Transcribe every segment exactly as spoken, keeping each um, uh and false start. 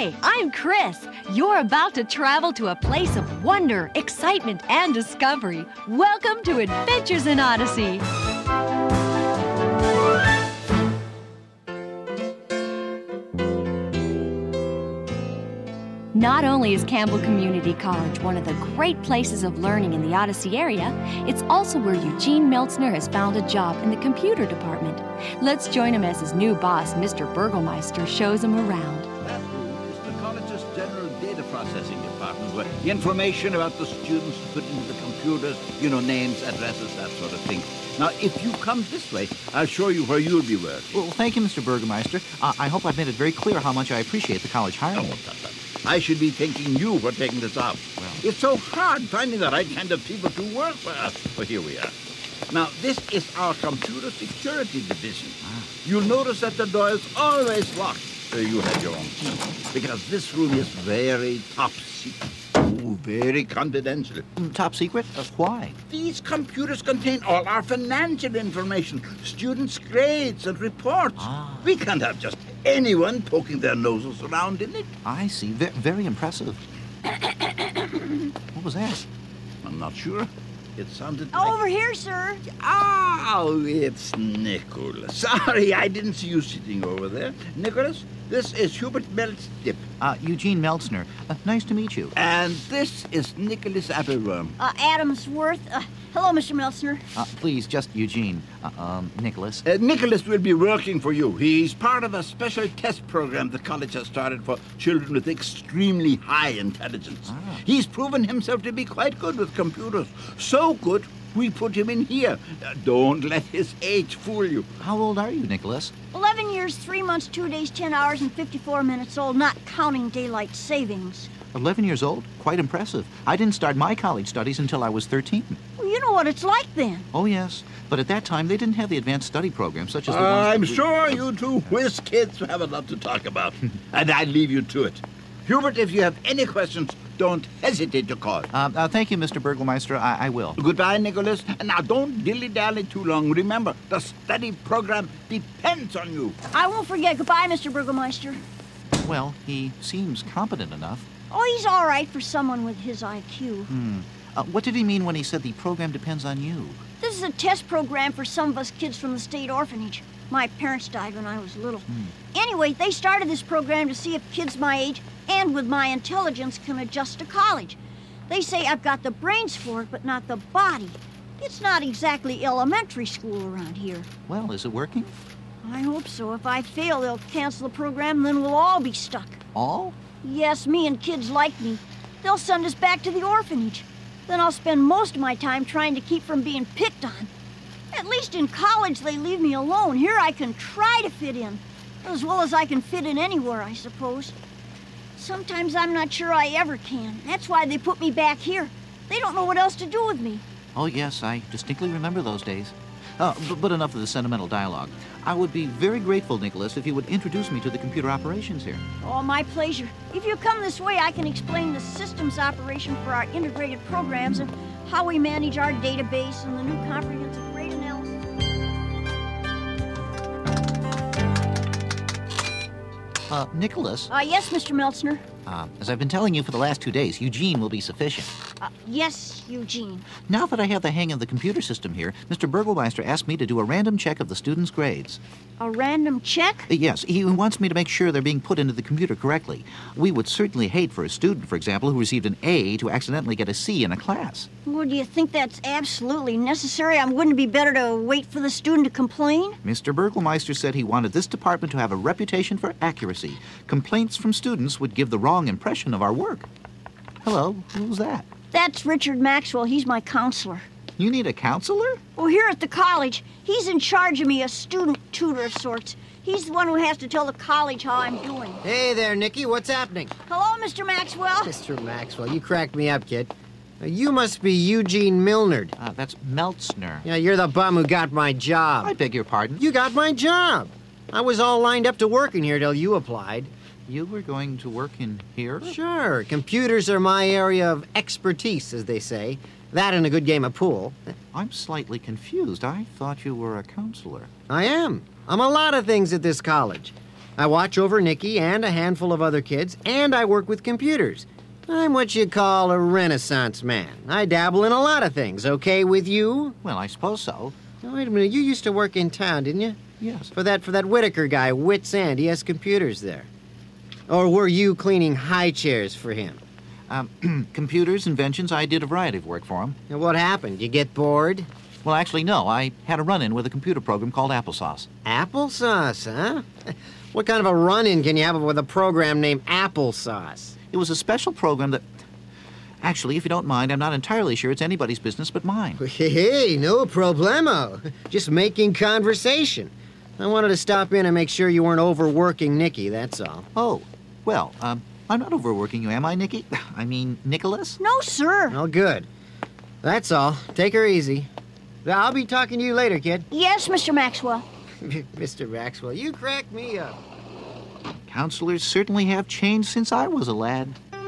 Hi, I'm Chris. You're about to travel to a place of wonder, excitement, and discovery. Welcome to Adventures in Odyssey. Not only is Campbell Community College one of the great places of learning in the Odyssey area, it's also where Eugene Meltzner has found a job in the computer department. Let's join him as his new boss, Mister Burgelmeister, shows him around. That room is the college's general data processing department, where the information about the students is put into the computers, you know, names, addresses, that sort of thing. Now, if you come this way, I'll show you where you'll be working. Well, thank you, Mister Burgermeister. Uh, I hope I've made it very clear how much I appreciate the college hiring. Oh, that, that. I should be thanking you for taking this up. Well, it's so hard finding the right kind of people to work for us. But here we are. Now, this is our computer security division. Ah. You'll notice that the door is always locked. Uh, you have your own key, because this room is very top secret. Oh, very confidential. Top secret? Uh, why? These computers contain all our financial information, students' grades and reports. Ah. We can't have just anyone poking their noses around in it. I see. V- very impressive. What was that? I'm not sure. It sounded like... Over here, sir. Oh, it's Nicholas. Sorry, I didn't see you sitting over there. Nicholas, this is Hubert Meltzdip. Uh, Eugene Meltzner. Uh, nice to meet you. And this is Nicholas Appleworm. Uh, Adamsworth. Uh, hello, Mister Meltzner. Uh, please, just Eugene. Uh, um, Nicholas. Uh, Nicholas will be working for you. He's part of a special test program the college has started for children with extremely high intelligence. Ah. He's proven himself to be quite good with computers. So good, we put him in here. Uh, don't let his age fool you. How old are you, Nicholas? Eleven years, three months, two days, ten hours, and fifty-four minutes old, not counting daylight savings. Eleven years old? Quite impressive. I didn't start my college studies until I was thirteen. Well, you know what it's like then. Oh, yes. But at that time, they didn't have the advanced study programs such as the Uh, ones... I'm that we- sure you two whiz kids have a lot to talk about, and I leave you to it. Hubert, if you have any questions, don't hesitate to call. Uh, uh, thank you, Mister Burgelmeister. I, I will. Goodbye, Nicholas. And now don't dilly-dally too long. Remember, the study program depends on you. I won't forget. Goodbye, Mister Burgermeister. Well, he seems competent enough. Oh, he's all right for someone with his I Q. Hmm. Uh, what did he mean when he said the program depends on you? This is a test program for some of us kids from the state orphanage. My parents died when I was little. Hmm. Anyway, they started this program to see if kids my age and with my intelligence can adjust to college. They say I've got the brains for it, but not the body. It's not exactly elementary school around here. Well, is it working? I hope so. If I fail, they'll cancel the program, then we'll all be stuck. All? Yes, me and kids like me. They'll send us back to the orphanage. Then I'll spend most of my time trying to keep from being picked on. At least in college, they leave me alone. Here I can try to fit in, as well as I can fit in anywhere, I suppose. Sometimes I'm not sure I ever can. That's why they put me back here. They don't know what else to do with me. Oh, yes, I distinctly remember those days. Uh, but, but enough of the sentimental dialogue. I would be very grateful, Nicholas, if you would introduce me to the computer operations here. Oh, my pleasure. If you come this way, I can explain the systems operation for our integrated programs and how we manage our database and the new comprehensive grade analysis. Uh, Nicholas, Uh, yes, Mister Meltzner. uh, as I've been telling you for the last two days, Eugene will be sufficient. Uh, yes, Eugene. Now that I have the hang of the computer system here, Mister Burgelmeister asked me to do a random check of the students' grades. A random check? Uh, Yes, he wants me to make sure they're being put into the computer correctly. We would certainly hate for a student, for example, who received an A to accidentally get a C in a class. Well, do you think that's absolutely necessary? I wouldn't it be better to wait for the student to complain? Mister Burgelmeister said he wanted this department to have a reputation for accuracy. Complaints from students would give the wrong impression of our work. Hello, who's that? That's Richard Maxwell. He's my counselor. You need a counselor? Well, here at the college, he's in charge of me, a student tutor of sorts. He's the one who has to tell the college how I'm doing. Hey there, Nicky. What's happening? Hello, Mister Maxwell. Mister Maxwell, you cracked me up, kid. Uh, You must be Eugene Milnard. Uh, that's Meltzner. Yeah, you're the bum who got my job. I beg your pardon? You got my job. I was all lined up to work in here till you applied. You were going to work in here? Sure. Computers are my area of expertise, as they say. That and a good game of pool. I'm slightly confused. I thought you were a counselor. I am. I'm a lot of things at this college. I watch over Nicky and a handful of other kids, and I work with computers. I'm what you call a renaissance man. I dabble in a lot of things, okay with you? Well, I suppose so. Now, wait a minute, you used to work in town, didn't you? Yes. For that for that Whitaker guy, Wits End, he has computers there. Or were you cleaning high chairs for him? Um, computers, inventions, I did a variety of work for him. And what happened? You get bored? Well, actually, no. I had a run-in with a computer program called Applesauce. Applesauce, huh? What kind of a run-in can you have with a program named Applesauce? It was a special program that... Actually, if you don't mind, I'm not entirely sure it's anybody's business but mine. Hey, no problemo. Just making conversation. I wanted to stop in and make sure you weren't overworking Nicky, that's all. Oh, well, um, I'm not overworking you, am I, Nicky? I mean, Nicholas? No, sir. Oh, good. That's all. Take her easy. I'll be talking to you later, kid. Yes, Mister Maxwell. Mister Maxwell, you crack me up. Counselors certainly have changed since I was a lad.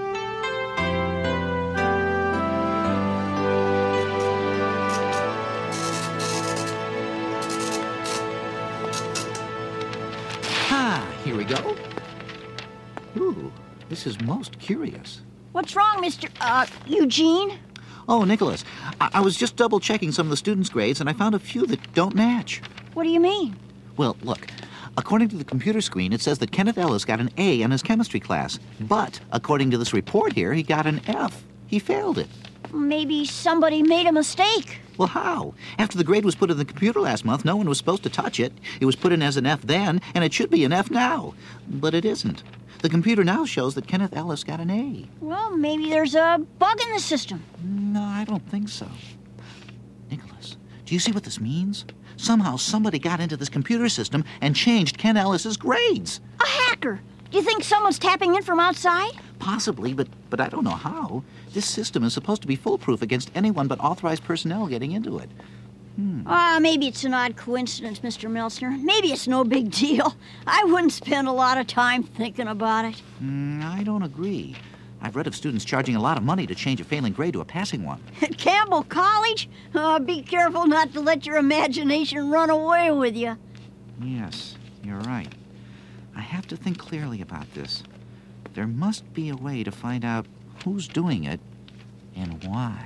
Ah, here we go. Ooh, this is most curious. What's wrong, Mister Uh, Eugene? Oh, Nicholas, I, I was just double-checking some of the students' grades, and I found a few that don't match. What do you mean? Well, look, according to the computer screen, it says that Kenneth Ellis got an A in his chemistry class. But, according to this report here, he got an F. He failed it. Maybe somebody made a mistake. Well, how? After the grade was put in the computer last month, no one was supposed to touch it. It was put in as an F then, and it should be an F now. But it isn't. The computer now shows that Kenneth Ellis got an A. Well, maybe there's a bug in the system. No, I don't think so. Nicholas, do you see what this means? Somehow somebody got into this computer system and changed Ken Ellis's grades. A hacker. Do you think someone's tapping in from outside? Possibly, but, but I don't know how. This system is supposed to be foolproof against anyone but authorized personnel getting into it. Ah, maybe it's an odd coincidence, Mister Meltzner. Maybe it's no big deal. I wouldn't spend a lot of time thinking about it. Mm, I don't agree. I've read of students charging a lot of money to change a failing grade to a passing one. At Campbell College? Oh, be careful not to let your imagination run away with you. Yes, you're right. I have to think clearly about this. There must be a way to find out who's doing it and why.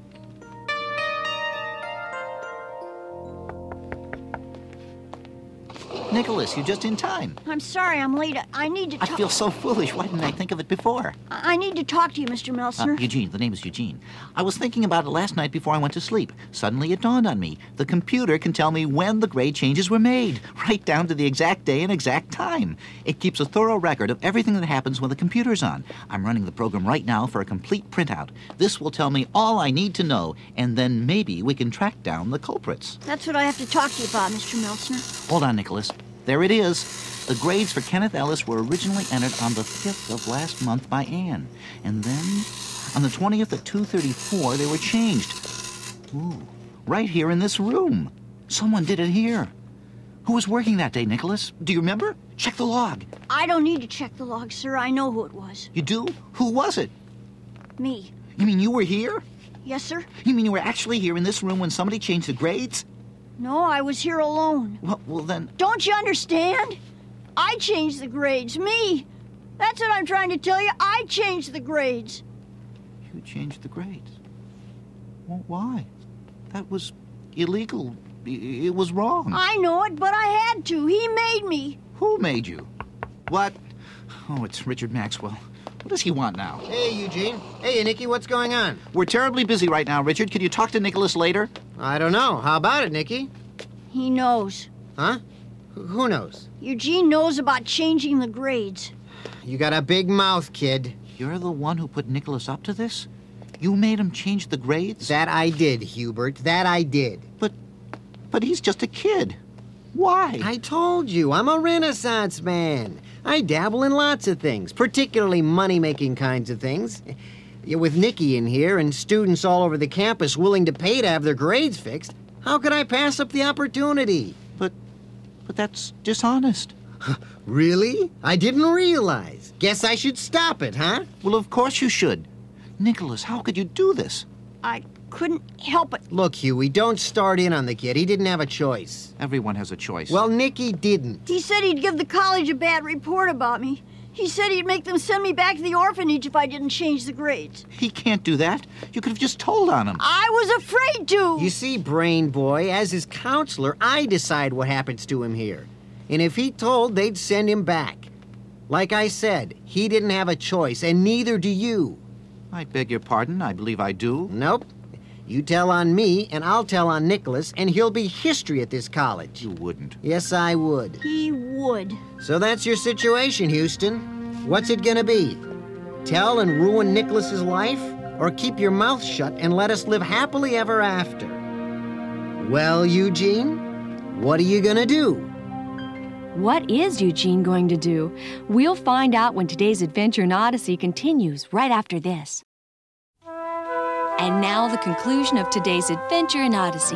Nicholas, you're just in time. I'm sorry I'm late. I need to I talk... feel so foolish. Why didn't I think of it before? I need to talk to you, Mister Uh, Meltzner. Eugene, the name is Eugene. I was thinking about it last night before I went to sleep. Suddenly it dawned on me. The computer can tell me when the grade changes were made, right down to the exact day and exact time. It keeps a thorough record of everything that happens when the computer's on. I'm running the program right now for a complete printout. This will tell me all I need to know, and then maybe we can track down the culprits. That's what I have to talk to you about, Mister Meltzner. Hold on, Nicholas. There it is. The grades for Kenneth Ellis were originally entered on the fifth of last month by Anne. And then, on the twentieth at two thirty-four, they were changed. Ooh, right here in this room. Someone did it here. Who was working that day, Nicholas? Do you remember? Check the log. I don't need to check the log, sir. I know who it was. You do? Who was it? Me. You mean you were here? Yes, sir? You mean you were actually here in this room when somebody changed the grades? No, I was here alone. Well, well then... Don't you understand? I changed the grades. Me. That's what I'm trying to tell you. I changed the grades. You changed the grades? Well, why? That was illegal. I- It was wrong. I know it, but I had to. He made me. Who made you? What? Oh, it's Richard Maxwell. What does he want now? Hey, Eugene. Hey, Nicky, what's going on? We're terribly busy right now, Richard. Could you talk to Nicholas later? I don't know. How about it, Nicky? He knows. Huh? Wh- Who knows? Eugene knows about changing the grades. You got a big mouth, kid. You're the one who put Nicholas up to this? You made him change the grades? That I did, Hubert. That I did. But, but he's just a kid. Why? I told you, I'm a Renaissance man. I dabble in lots of things, particularly money-making kinds of things. Yeah, with Nicky in here and students all over the campus willing to pay to have their grades fixed, how could I pass up the opportunity? But, but that's dishonest. Really? I didn't realize. Guess I should stop it, huh? Well, of course you should. Nicholas, how could you do this? I couldn't help it. Look, Huey, don't start in on the kid. He didn't have a choice. Everyone has a choice. Well, Nicky didn't. He said he'd give the college a bad report about me. He said he'd make them send me back to the orphanage if I didn't change the grades. He can't do that. You could have just told on him. I was afraid to. You see, Brain Boy, as his counselor, I decide what happens to him here. And if he told, they'd send him back. Like I said, he didn't have a choice, and neither do you. I beg your pardon. I believe I do. Nope. You tell on me, and I'll tell on Nicholas, and he'll be history at this college. You wouldn't. Yes, I would. He would. So that's your situation, Houston. What's it gonna be? Tell and ruin Nicholas's life? Or keep your mouth shut and let us live happily ever after? Well, Eugene, what are you gonna do? What is Eugene going to do? We'll find out when today's adventure in Odyssey continues right after this. And now the conclusion of today's adventure in Odyssey.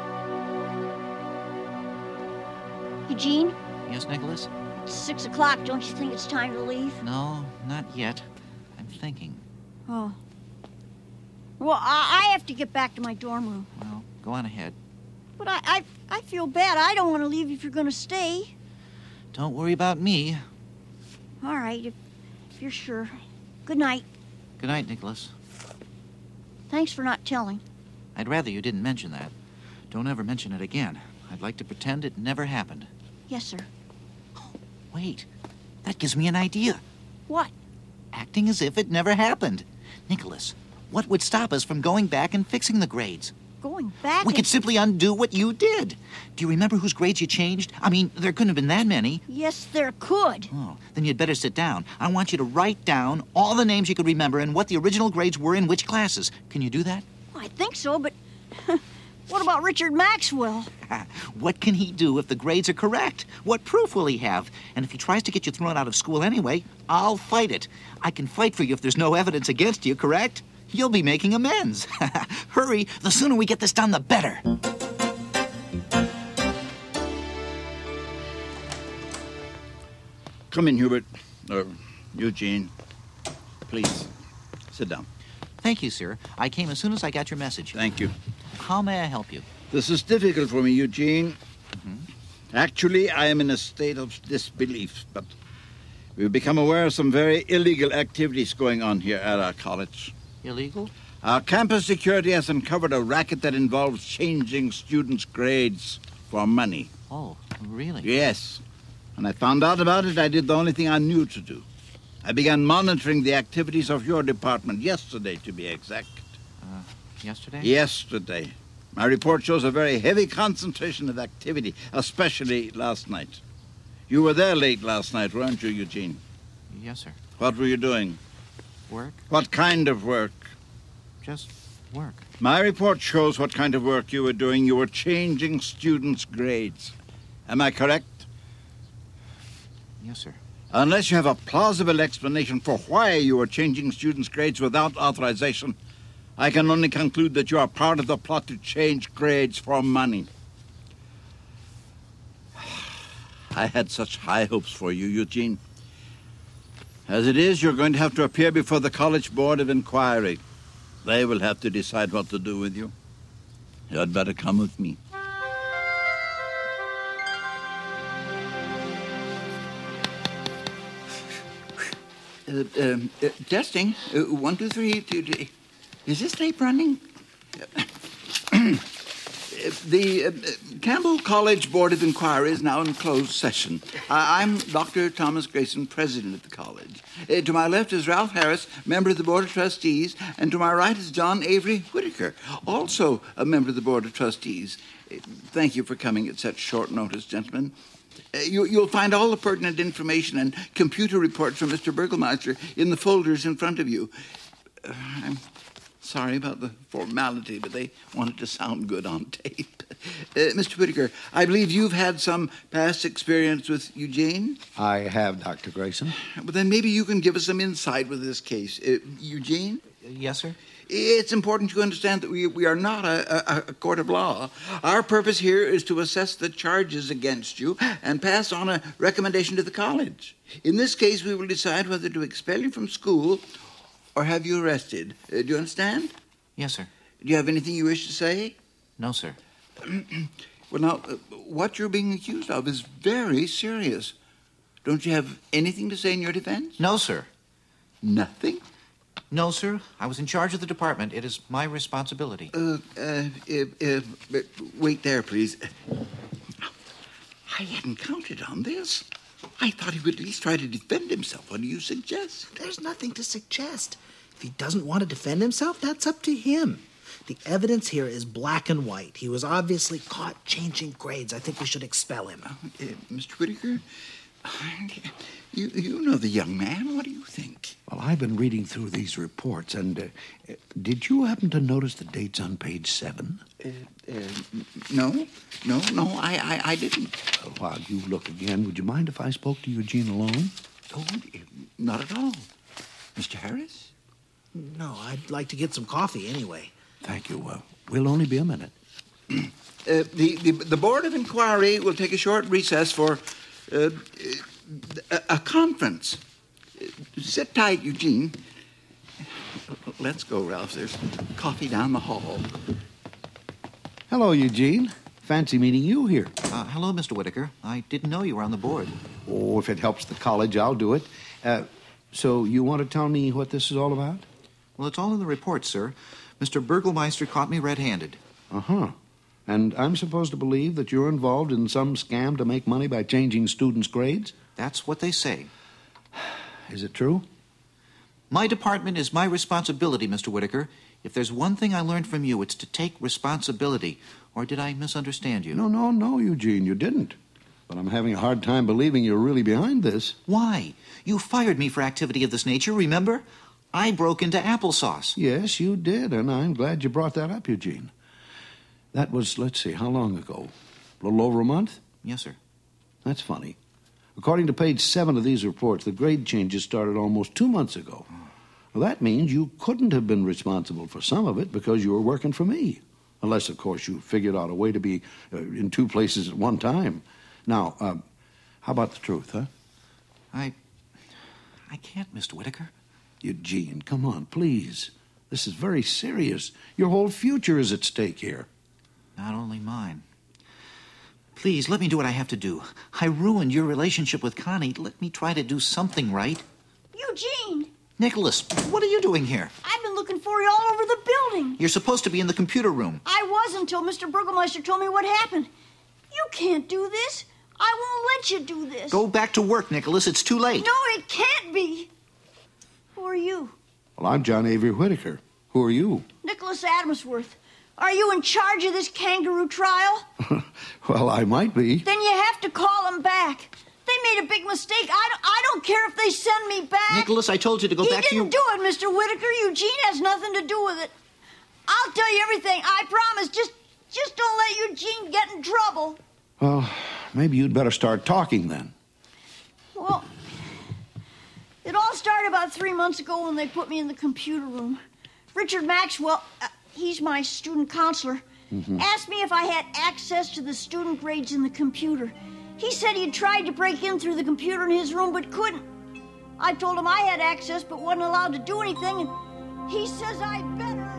Eugene, Yes, Nicholas? it's six o'clock. Don't you think it's time to leave? No, not yet. I'm thinking. Oh. Well, I, I have to get back to my dorm room. Well, go on ahead. But I, I, I feel bad. I don't want to leave if you're going to stay. Don't worry about me. All right, if, if you're sure. Good night. Good night, Nicholas. Thanks for not telling. I'd rather you didn't mention that. Don't ever mention it again. I'd like to pretend it never happened. Yes, sir. Wait, that gives me an idea. What? Acting as if it never happened. Nicholas, what would stop us from going back and fixing the grades? Going back? We and- could simply undo what you did. Do you remember whose grades you changed? I mean, there couldn't have been that many. Yes, there could. Oh, then you'd better sit down. I want you to write down all the names you could remember and what the original grades were in which classes. Can you do that? I think so, but what about Richard Maxwell? What can he do if the grades are correct? What proof will he have? And if he tries to get you thrown out of school anyway, I'll fight it. I can fight for you if there's no evidence against you, correct? You'll be making amends. Hurry, the sooner we get this done, the better. Come in, Hubert. Or Eugene. Please, sit down. Thank you, sir. I came as soon as I got your message. Thank you. How may I help you? This is difficult for me, Eugene. Actually, I am in a state of disbelief, but we've become aware of some very illegal activities going on here at our college. Illegal? Our campus security has uncovered a racket that involves changing students' grades for money. Oh, really? Yes. When I found out about it, I did the only thing I knew to do. I began monitoring the activities of your department yesterday, to be exact. Uh, yesterday? Yesterday. My report shows a very heavy concentration of activity, especially last night. You were there late last night, weren't you, Eugene? Yes, sir. What were you doing? Work? What kind of work? Just work. My report shows what kind of work you were doing. You were changing students' grades. Am I correct? Yes, sir. Unless you have a plausible explanation for why you were changing students' grades without authorization, I can only conclude that you are part of the plot to change grades for money. I had such high hopes for you, Eugene. As it is, you're going to have to appear before the College Board of Inquiry. They will have to decide what to do with you. You'd better come with me. Uh, um, uh, testing. Uh, one, two, three. Two, two. Is this tape running? The uh, Campbell College Board of Inquiry is now in closed session. I- I'm Doctor Thomas Grayson, president of the college. Uh, to my left is Ralph Harris, member of the Board of Trustees, and to my right is John Avery Whitaker, also a member of the Board of Trustees. Uh, thank you for coming at such short notice, gentlemen. Uh, you, you'll find all the pertinent information and computer reports from Mister Burgelmeister in the folders in front of you. Uh, I'm sorry about the formality, but they wanted to sound good on tape. Uh, Mister Whitaker, I believe you've had some past experience with Eugene? I have, Doctor Grayson. Well, then maybe you can give us some insight with this case. Uh, Eugene? Yes, sir. It's important to understand that we, we are not a, a, a court of law. Our purpose here is to assess the charges against you and pass on a recommendation to the college. In this case, we will decide whether to expel you from school or have you arrested. Uh, do you understand? Yes, sir. Do you have anything you wish to say? No, sir. Well, now, uh, what you're being accused of is very serious. Don't you have anything to say in your defense? No, sir. Nothing? No, sir. I was in charge of the department. It is my responsibility. Uh, uh, uh, uh, wait there, please. I hadn't counted on this. I thought he would at least try to defend himself. What do you suggest? There's nothing to suggest. If he doesn't want to defend himself, that's up to him. The evidence here is black and white. He was obviously caught changing grades. I think we should expel him. Uh, uh, Mister Whitaker, you, you know the young man. What do you think? Well, I've been reading through these reports, and uh, did you happen to notice the dates on page seven? Uh, uh, no, no, no, I, I, I didn't. Well, while you look again, would you mind if I spoke to Eugene alone? Oh, not at all. Mister Harris? No, I'd like to get some coffee anyway. Thank you. Uh, we'll only be a minute. uh, the, the, the Board of Inquiry will take a short recess for uh, a, a conference. Uh, sit tight, Eugene. Let's go, Ralph. There's coffee down the hall. Hello, Eugene. Fancy meeting you here. Uh, hello, Mister Whitaker. I didn't know you were on the board. Oh, if it helps the college, I'll do it. Uh, so you want to tell me what this is all about? Well, it's all in the report, sir. Mister Burgelmeister caught me red-handed. Uh-huh. And I'm supposed to believe that you're involved in some scam to make money by changing students' grades? That's what they say. Is it true? My department is my responsibility, Mister Whitaker. If there's one thing I learned from you, it's to take responsibility. Or did I misunderstand you? No, no, no, Eugene, you didn't. But I'm having a hard time believing you're really behind this. Why? You fired me for activity of this nature, remember? I broke into applesauce. Yes, you did, and I'm glad you brought that up, Eugene. That was, let's see, how long ago? A little over a month? Yes, sir. That's funny. According to page seven of these reports, the grade changes started almost two months ago. Well, that means you couldn't have been responsible for some of it because you were working for me. Unless, of course, you figured out a way to be uh, in two places at one time. Now, uh, how about the truth, huh? I... I can't, Mister Whitaker. Eugene, come on, please. This is very serious. Your whole future is at stake here. Not only mine. Please, let me do what I have to do. I ruined your relationship with Connie. Let me try to do something right. Eugene! Nicholas, what are you doing here? I've been looking for you all over the building. You're supposed to be in the computer room. I was until Mister Burgelmeister told me what happened. You can't do this. I won't let you do this. Go back to work, Nicholas. It's too late. No, it can't be. Who are you? Well, I'm John Avery Whitaker. Who are you? Nicholas Adamsworth. Are you in charge of this kangaroo trial? Well, I might be. Then you have to call them back. They made a big mistake. I don't, I don't care if they send me back. Nicholas, I told you to go he back to your... He didn't do it, Mister Whitaker. Eugene has nothing to do with it. I'll tell you everything. I promise. Just, just don't let Eugene get in trouble. Well, maybe you'd better start talking then. Well, it all started about three months ago when they put me in the computer room. Richard Maxwell, uh, he's my student counselor, mm-hmm. asked me if I had access to the student grades in the computer. He said he'd tried to break in through the computer in his room but couldn't. I told him I had access but wasn't allowed to do anything, and he says I better.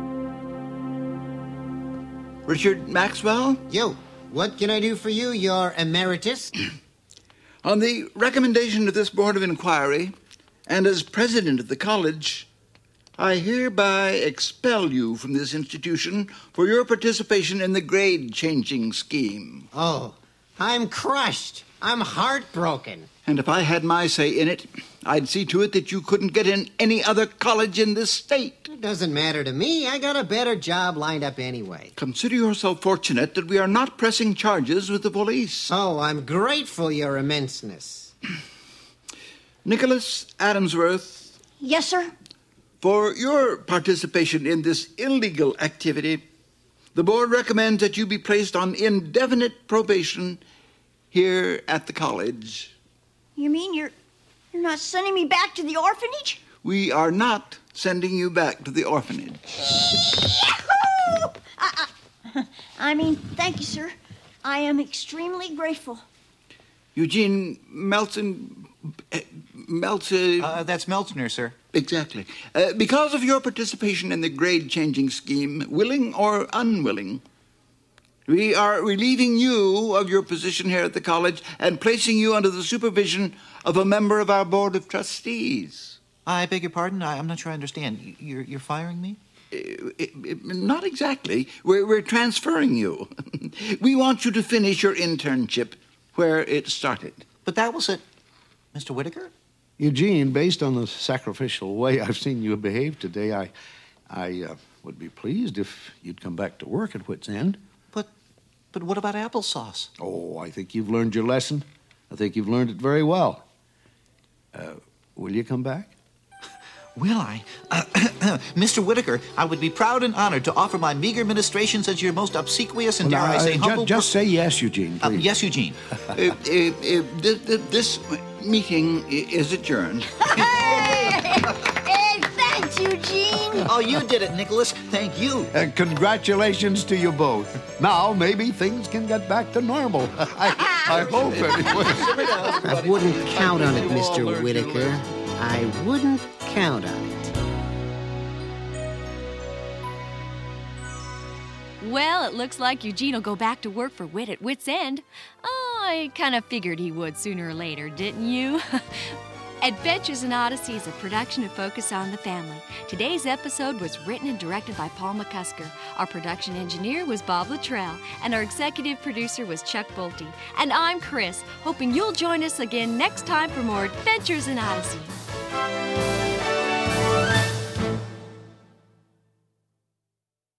Richard Maxwell? Yo, what can I do for you, your emeritus? On the recommendation of this Board of Inquiry, and as president of the college, I hereby expel you from this institution for your participation in the grade-changing scheme. Oh, I'm crushed. I'm heartbroken. And if I had my say in it, I'd see to it that you couldn't get in any other college in this state. It doesn't matter to me. I got a better job lined up anyway. Consider yourself fortunate that we are not pressing charges with the police. Oh, I'm grateful, your immenseness. Nicholas Adamsworth. Yes, sir? For your participation in this illegal activity, the board recommends that you be placed on indefinite probation here at the college. You mean you're you're not sending me back to the orphanage? We are not sending you back to the orphanage. Yahoo! I, I, I mean, thank you, sir. I am extremely grateful. Eugene Melton, Meltzer... Uh, that's Meltzner, sir. Exactly. Uh, because of your participation in the grade-changing scheme, willing or unwilling, we are relieving you of your position here at the college and placing you under the supervision of a member of our Board of Trustees. I beg your pardon? I, I'm not sure I understand. You're, you're firing me? Uh, it, it, not exactly. We're, we're transferring you. We want you to finish your internship where it started. But that was it. Mister Whitaker? Eugene, based on the sacrificial way I've seen you behave today, I, I uh, would be pleased if you'd come back to work at Wits End. But, but what about applesauce? Oh, I think you've learned your lesson. I think you've learned it very well. Uh, will you come back? Will I? Uh, Mister Whitaker, I would be proud and honored to offer my meager ministrations as your most obsequious and, Well, dare now, I say, uh, humble... ju- just say yes, Eugene, Uh, please. yes, Eugene. uh, uh, uh, th- th- this meeting i- is adjourned. Hey, hey, thanks, Eugene. Oh, you did it, Nicholas. Thank you. Uh, congratulations to you both. Now maybe things can get back to normal. I, I hope anyway. I wouldn't count on it, Mister Whitaker. I wouldn't count on it. Well, it looks like Eugene will go back to work for Wit at Wit's End. Oh, I kind of figured he would sooner or later, didn't you? Adventures in Odyssey is a production of Focus on the Family. Today's episode was written and directed by Paul McCusker. Our production engineer was Bob Luttrell, and our executive producer was Chuck Bolte. And I'm Chris, hoping you'll join us again next time for more Adventures in Odyssey.